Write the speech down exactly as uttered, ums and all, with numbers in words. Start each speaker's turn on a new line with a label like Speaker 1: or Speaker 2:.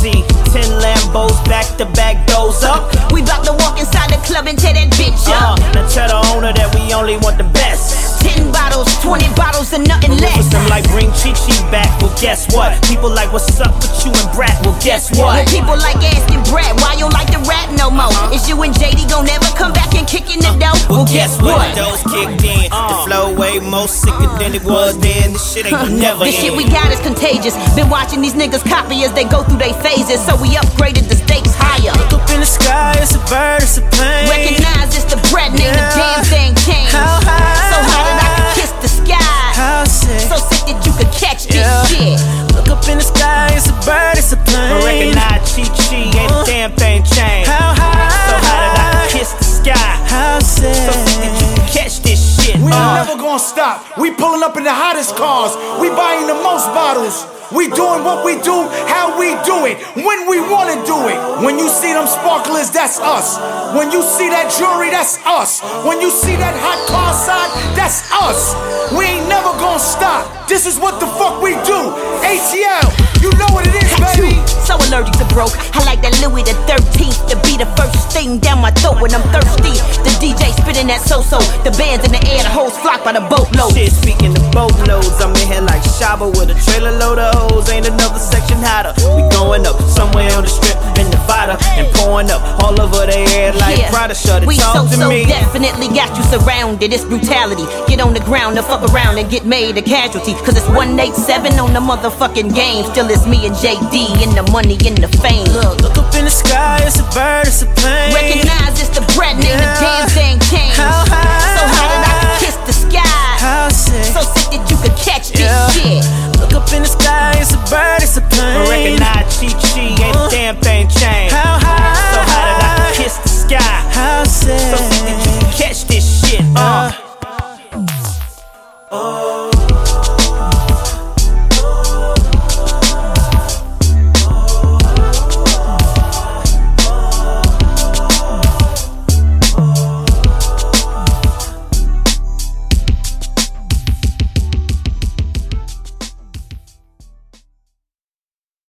Speaker 1: see ten Lambos back to back, doors up.
Speaker 2: We bout to walk inside the club and tear that bitch
Speaker 1: Uh,
Speaker 2: up.
Speaker 1: now tell the owner that we only want the best.
Speaker 2: Ten bottles, twenty bottles, and nothing less.
Speaker 1: Rufus them like bring Chi-Chi back. Well, guess what? People like, what's up with you and Brat? Well, guess what?
Speaker 2: Well, people like asking Brad, why you don't like the rap no more? Uh-huh. Is you and J D gon' never come back and kick in the dough?
Speaker 1: Well, guess what? Those kicked in. Uh. The flow way more sicker than it was then. This shit ain't gonna never
Speaker 2: The
Speaker 1: end.
Speaker 2: shit we got is contagious. Been watching these niggas copy as they go through their phases, so we upgraded the stakes higher.
Speaker 1: Look up in the sky, it's a bird, it's a plane.
Speaker 2: Recognize it's the bread, name
Speaker 1: Yeah.
Speaker 2: the damn thing changed.
Speaker 1: How high?
Speaker 2: So high that I could kiss the sky.
Speaker 1: How sick?
Speaker 2: So sick that you could catch this
Speaker 1: Yeah.
Speaker 2: shit.
Speaker 1: Look up in the sky, it's a bird, it's a plane. Recognize Chi-Chi, ain't a damn thing changed. How high? So high that I could kiss the sky. How sick? So sick that you could catch this shit.
Speaker 3: We ain't
Speaker 1: Uh.
Speaker 3: never gonna stop. We pulling up in the hottest cars. We buying the most bottles. We doing what we do, how we do it, when we wanna do it. When you see them sparklers, that's us. When you see that jewelry, that's us. When you see that hot car side, that's us. We ain't never gonna stop. This is what the fuck we do. A T L, you know what it is, baby.
Speaker 2: So allergic to broke. I like that Louis the thirteenth to be the first thing down my throat when I'm thirsty. The D J spinning that so-so. The band's in the air, the hoes flock by the boatload.
Speaker 1: Shit, speaking of boatloads, I'm in here like Shabba with a trailer load of hoes. Ain't another section hotter. We going up somewhere on the strip in Nevada and pouring up all over their head like
Speaker 2: Yeah.
Speaker 1: Prada. Shut it,
Speaker 2: We
Speaker 1: talk
Speaker 2: so,
Speaker 1: to
Speaker 2: so
Speaker 1: me.
Speaker 2: definitely got you surrounded. It's brutality. Get on the ground and fuck around and get made a casualty. Cause it's one eighty-seven on the motherfucking game. Still it's me and J D in the money and the fame.
Speaker 1: Look, look up in the sky, it's a bird, it's a plane.
Speaker 2: Recognize it's the bread, name
Speaker 1: Yeah.
Speaker 2: the damn thing changed.
Speaker 1: How high?
Speaker 2: So high that I could kiss the sky.
Speaker 1: How sick?
Speaker 2: So sick that you could catch this
Speaker 1: Yeah.
Speaker 2: shit.
Speaker 1: Look up in the sky, it's a bird, it's a plane. Recognize Chi-Chi, ain't a damn thing changed.